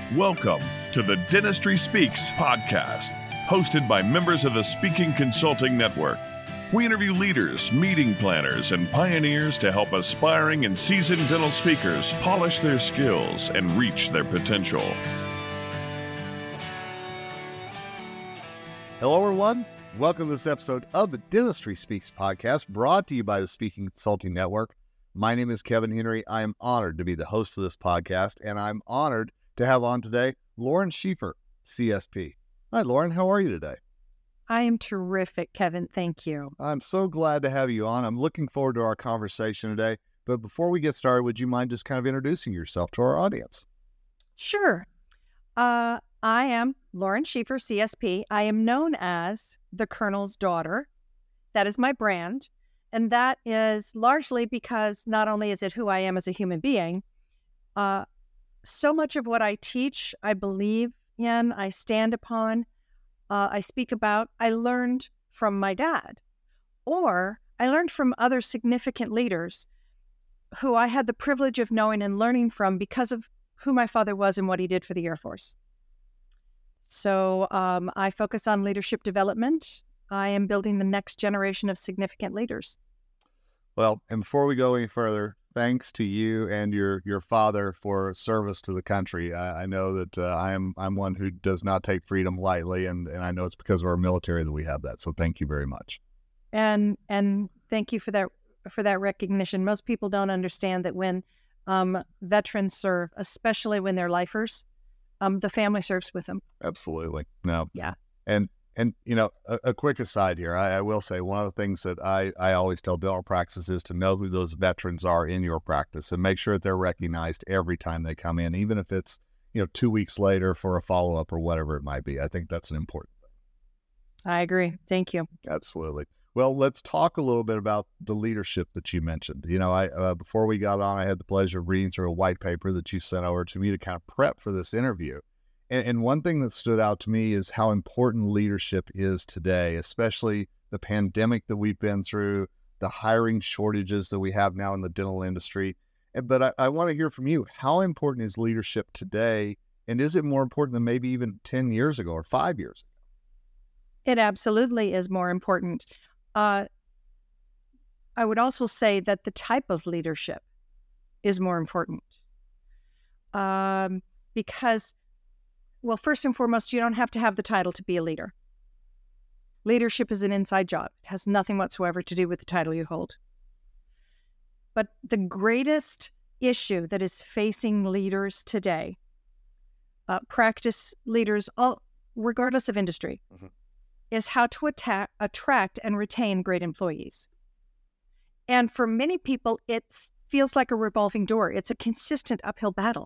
Welcome to the Dentistry Speaks podcast, hosted by members of the Speaking Consulting Network. We interview leaders, meeting planners, and pioneers to help aspiring and seasoned dental speakers polish their skills and reach their potential. Hello, everyone. Welcome to this episode of the Dentistry Speaks podcast, brought to you by the Speaking Consulting Network. My name is Kevin Henry. I am honored to be the host of this podcast, and I'm honored to have on today Lauren Schieffer, CSP. Hi, Lauren. How are you today? I am terrific, Kevin. Thank you. I'm so glad to have you on. I'm looking forward to our conversation today. But before we get started, would you mind just kind of introducing yourself to our audience? Sure. I am Lauren Schieffer, CSP. I am known as the Colonel's Daughter. That is my brand. And that is largely because not only is it who I am as a human being, so much of what I teach, I believe in, I stand upon, I speak about, I learned from my dad, or I learned from other significant leaders who I had the privilege of knowing and learning from because of who my father was and what he did for the Air Force. So I focus on leadership development. I am building the next generation of significant leaders. Well, and before we go any further, thanks to you and your father for service to the country. I know that I'm one who does not take freedom lightly, and I know it's because of our military that we have that. So thank you very much. And thank you for that recognition. Most people don't understand that when veterans serve, especially when they're lifers, the family serves with them. Absolutely. No. Yeah. And you know, a quick aside here, I will say one of the things that I always tell dental practices is to know who those veterans are in your practice and make sure that they're recognized every time they come in, even if it's, 2 weeks later for a follow-up or whatever it might be. I think that's an important thing. I agree. Thank you. Absolutely. Well, let's talk a little bit about the leadership that you mentioned. Before we got on, I had the pleasure of reading through a white paper that you sent over to me to kind of prep for this interview. And one thing that stood out to me is how important leadership is today, especially the pandemic that we've been through, the hiring shortages that we have now in the dental industry. But I want to hear from you. How important is leadership today? And is it more important than maybe even 10 years ago or 5 years ago? It absolutely is more important. I would also say that the type of leadership is more important because, well, first and foremost, you don't have to have the title to be a leader. Leadership is an inside job. It has nothing whatsoever to do with the title you hold. But the greatest issue that is facing leaders today, practice leaders, regardless of industry, is how to attract and retain great employees. And for many people, it feels like a revolving door. It's a consistent uphill battle.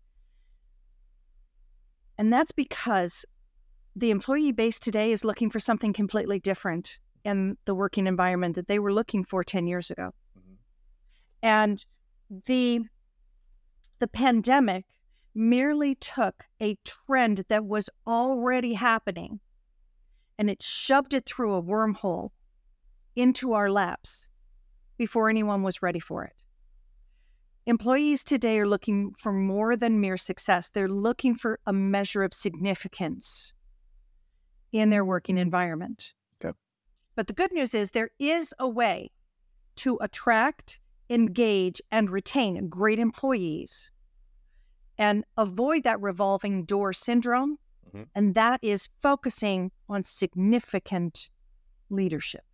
And that's because the employee base today is looking for something completely different in the working environment that they were looking for 10 years ago. Mm-hmm. And the pandemic merely took a trend that was already happening and it shoved it through a wormhole into our laps before anyone was ready for it. Employees today are looking for more than mere success. They're looking for a measure of significance in their working environment. Okay. But the good news is there is a way to attract, engage, and retain great employees and avoid that revolving door syndrome. Mm-hmm. And that is focusing on significant leadership.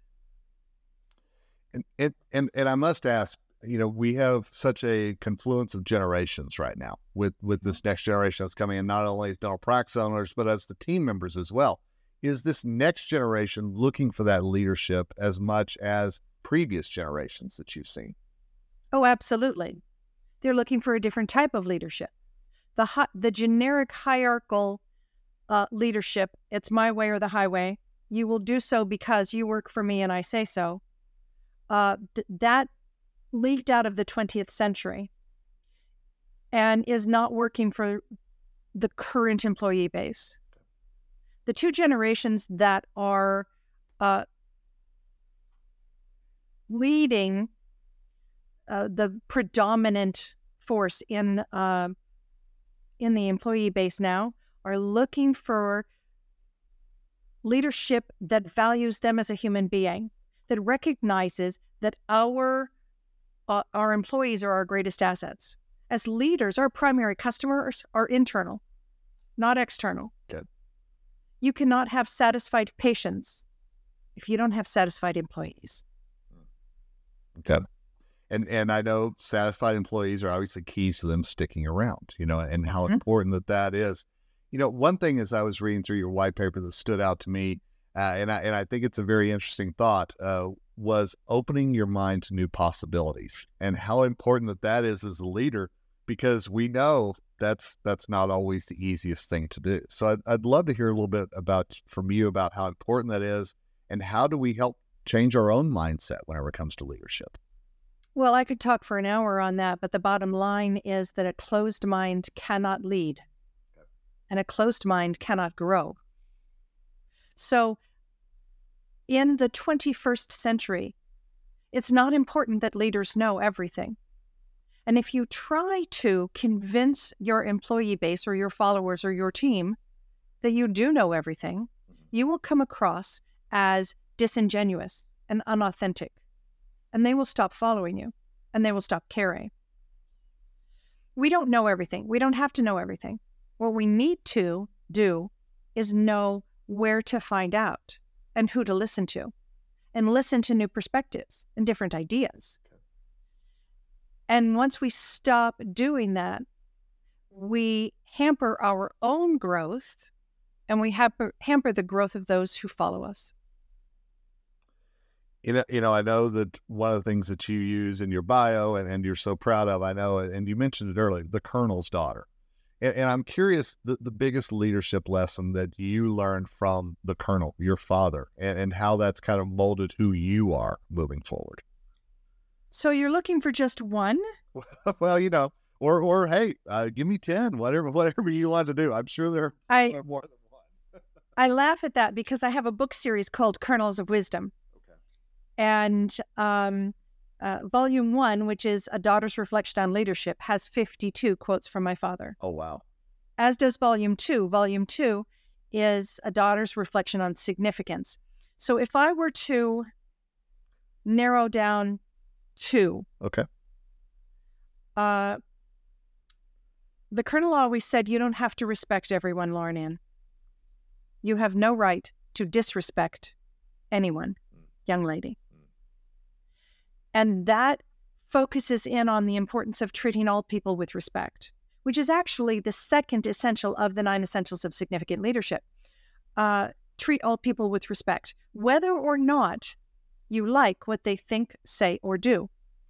And I must ask, we have such a confluence of generations right now with this next generation that's coming in, not only as dental practice owners, but as the team members as well. Is this next generation looking for that leadership as much as previous generations that you've seen? Oh, absolutely. They're looking for a different type of leadership. The generic hierarchical leadership, it's my way or the highway. You will do so because you work for me and I say so. That leaked out of the 20th century and is not working for the current employee base. The two generations that are leading the predominant force in in the employee base now are looking for leadership that values them as a human being, that recognizes that our employees are our greatest assets. As leaders, our primary customers are internal, not external. Good. You cannot have satisfied patients if you don't have satisfied employees. Okay. And I know satisfied employees are obviously keys to them sticking around, and how important that is. One thing as I was reading through your white paper that stood out to me, and I think it's a very interesting thought, was opening your mind to new possibilities, and how important that is as a leader, because we know that's not always the easiest thing to do. So I'd love to hear a little bit from you about how important that is, and how do we help change our own mindset whenever it comes to leadership. Well, I could talk for an hour on that, but the bottom line is that a closed mind cannot lead, and a closed mind cannot grow. So in the 21st century, it's not important that leaders know everything. And if you try to convince your employee base or your followers or your team that you do know everything, you will come across as disingenuous and unauthentic. And they will stop following you, and they will stop caring. We don't know everything. We don't have to know everything. What we need to do is know where to find out and who to listen to, and listen to new perspectives and different ideas. And once we stop doing that, we hamper our own growth, and we hamper the growth of those who follow us. I know that one of the things that you use in your bio and you're so proud of, I know, and you mentioned it earlier, the Colonel's daughter. And I'm curious, the biggest leadership lesson that you learned from the Colonel, your father, and how that's kind of molded who you are moving forward. So you're looking for just one? Well, or hey, give me 10, whatever you want to do. I'm sure there are more than one. I laugh at that because I have a book series called Kernels of Wisdom. And Volume 1, which is A Daughter's Reflection on Leadership, has 52 quotes from my father. Oh, wow. As does Volume 2. Volume 2 is A Daughter's Reflection on Significance. So if I were to narrow down 2. Okay. The Colonel always said, you don't have to respect everyone, Lauren Ann. You have no right to disrespect anyone, young lady. And that focuses in on the importance of treating all people with respect, which is actually the second essential of the 9 essentials of significant leadership. Treat all people with respect, whether or not you like what they think, say, or do.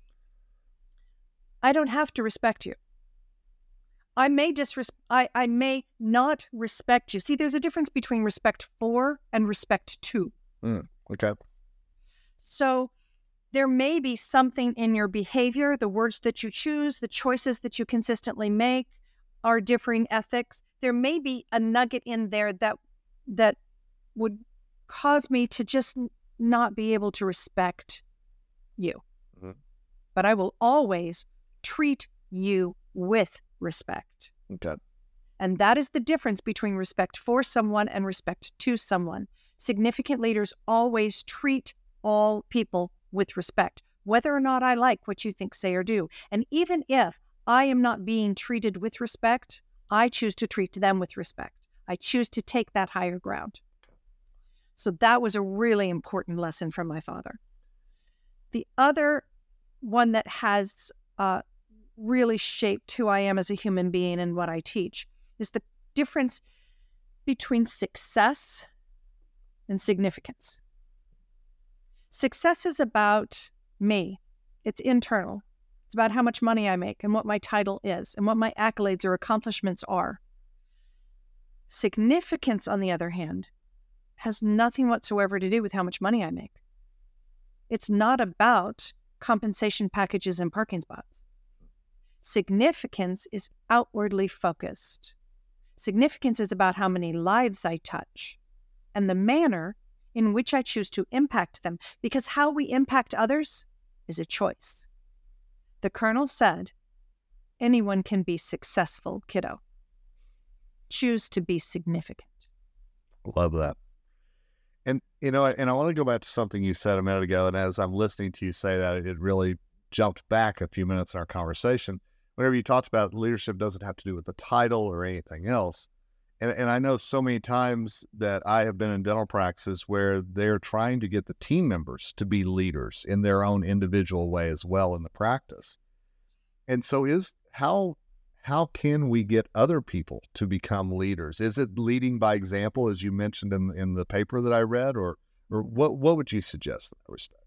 I don't have to respect you. I may not respect you. See, there's a difference between respect for and respect to. Okay. So there may be something in your behavior, the words that you choose, the choices that you consistently make, our differing ethics. There may be a nugget in there that would cause me to just not be able to respect you. Mm-hmm. But I will always treat you with respect. Okay. And that is the difference between respect for someone and respect to someone. Significant leaders always treat all people with respect, whether or not I like what you think, say, or do. And even if I am not being treated with respect, I choose to treat them with respect. I choose to take that higher ground. So that was a really important lesson from my father. The other one that has really shaped who I am as a human being and what I teach is the difference between success and significance. Success is about me. It's internal. It's about how much money I make and what my title is and what my accolades or accomplishments are. Significance, on the other hand, has nothing whatsoever to do with how much money I make. It's not about compensation packages and parking spots. Significance is outwardly focused. Significance is about how many lives I touch and the manner in which I choose to impact them, because how we impact others is a choice. The Colonel said, anyone can be successful, kiddo. choose to be significant. Love that. And, I want to go back to something you said a minute ago. And as I'm listening to you say that, it really jumped back a few minutes in our conversation. Whenever you talked about leadership doesn't have to do with the title or anything else. And I know so many times that I have been in dental practices where they're trying to get the team members to be leaders in their own individual way as well in the practice. And so how can we get other people to become leaders? Is it leading by example, as you mentioned in the paper that I read, or what would you suggest in that respect?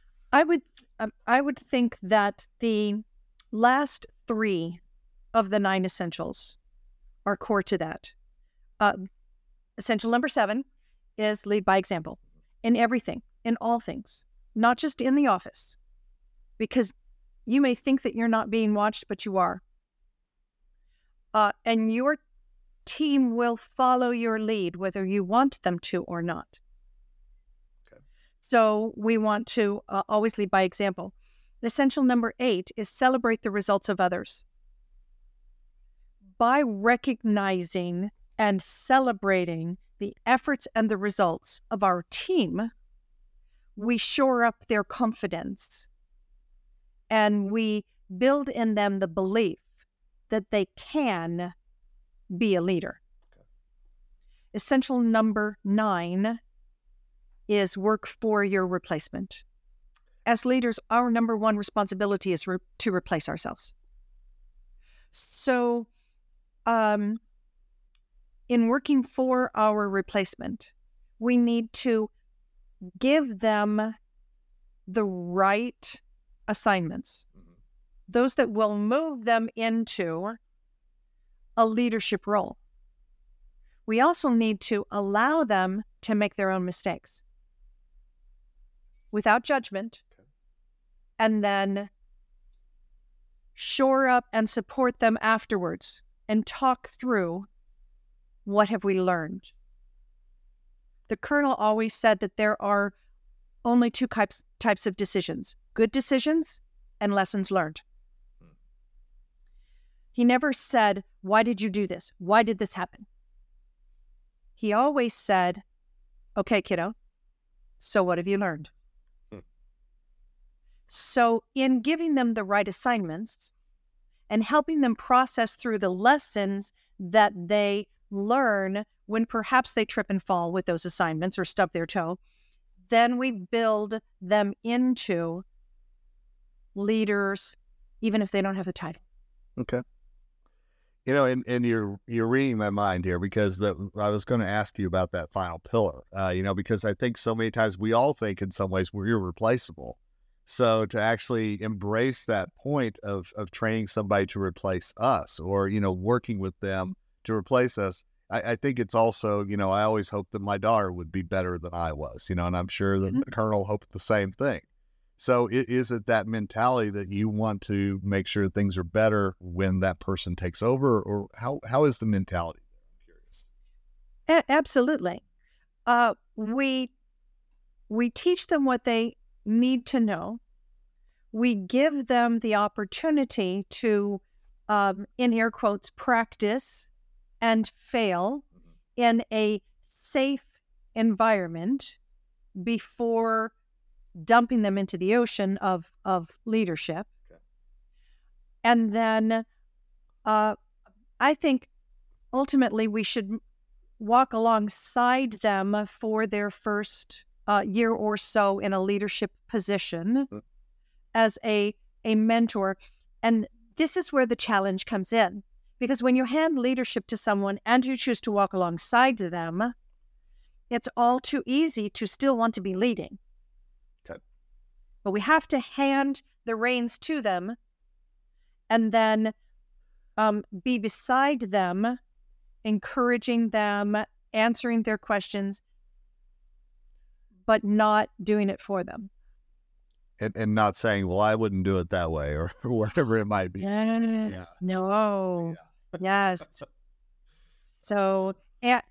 I would think that the last 3 of the 9 essentials are core to that. Essential number 7 is lead by example in everything, in all things, not just in the office, because you may think that you're not being watched, but you are. And your team will follow your lead, whether you want them to or not. Okay. So we want to always lead by example. Essential number 8 is celebrate the results of others. By recognizing and celebrating the efforts and the results of our team, we shore up their confidence and we build in them the belief that they can be a leader. Okay. Essential number 9 is work for your replacement. As leaders, our number 1 responsibility is to replace ourselves. So, in working for our replacement, we need to give them the right assignments, those that will move them into a leadership role. We also need to allow them to make their own mistakes without judgment, and then shore up and support them afterwards and talk through what have we learned. The Colonel always said that there are only 2 types of decisions: good decisions and lessons learned. He never said, why did you do this? Why did this happen? He always said, okay, kiddo, so what have you learned? So in giving them the right assignments and helping them process through the lessons that they learn when perhaps they trip and fall with those assignments or stub their toe, then we build them into leaders, even if they don't have the title. Okay. And you're reading my mind here, because I was going to ask you about that final pillar, because I think so many times we all think in some ways we're irreplaceable. So to actually embrace that point of training somebody to replace us, or, working with them to replace us, I think it's also, I always hoped that my daughter would be better than I was, and I'm sure that the Colonel hoped the same thing. So is it that mentality that you want to make sure things are better when that person takes over, or how is the mentality? I'm curious. Absolutely. We teach them what they need to know. We give them the opportunity to, in air quotes, practice and fail in a safe environment before dumping them into the ocean of leadership. Okay. And then I think ultimately we should walk alongside them for their first year or so in a leadership position as a mentor. And this is where the challenge comes in, because when you hand leadership to someone and you choose to walk alongside them, it's all too easy to still want to be leading. Okay. But we have to hand the reins to them and then be beside them, encouraging them, answering their questions, but not doing it for them. And not saying, well, I wouldn't do it that way, or whatever it might be. Yes. Yeah. No. Yeah. Yes. So, and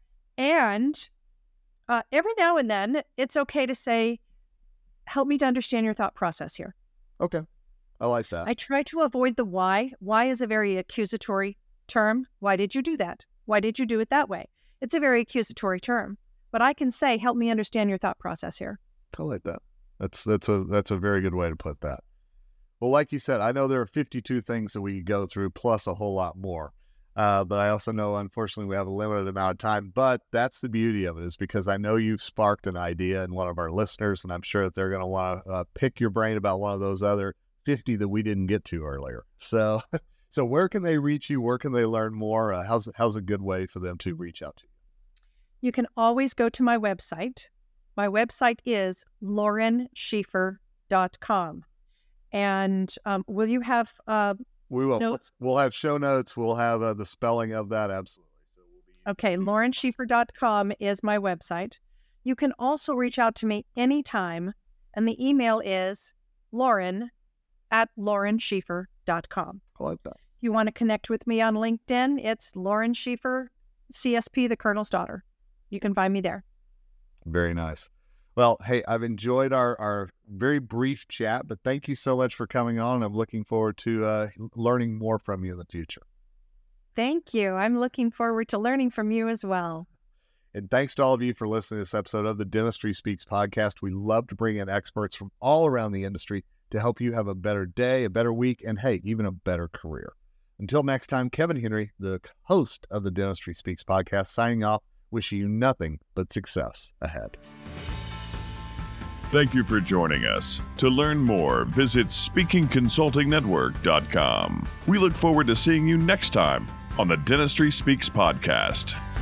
every now and then, it's okay to say, help me to understand your thought process here. Okay. I like that. I try to avoid the why. Why is a very accusatory term. Why did you do that? Why did you do it that way? It's a very accusatory term, but I can say, help me understand your thought process here. I like that. That's a very good way to put that. Well, like you said, I know there are 52 things that we could go through, plus a whole lot more. But I also know, unfortunately, we have a limited amount of time. But that's the beauty of it, is because I know you've sparked an idea in one of our listeners, and I'm sure that they're going to want to pick your brain about one of those other 50 that we didn't get to earlier. So where can they reach you? Where can they learn more? How's a good way for them to reach out to you? You can always go to my website. My website is laurenschiefer.com. And will you have we will. notes? We'll have show notes. We'll have the spelling of that. Absolutely. So Okay, laurenschiefer.com is my website. You can also reach out to me anytime, and the email is lauren@laurenschiefer.com. I like that. If you want to connect with me on LinkedIn, it's Lauren Schiefer, CSP, the Colonel's Daughter. You can find me there. Very nice. Well, hey, I've enjoyed our very brief chat, but thank you so much for coming on. I'm looking forward to learning more from you in the future. Thank you. I'm looking forward to learning from you as well. And thanks to all of you for listening to this episode of the Dentistry Speaks podcast. We love to bring in experts from all around the industry to help you have a better day, a better week, and hey, even a better career. Until next time, Kevin Henry, the host of the Dentistry Speaks podcast, signing off, wishing you nothing but success ahead. Thank you for joining us. To learn more, visit speakingconsultingnetwork.com. We look forward to seeing you next time on the Dentistry Speaks podcast.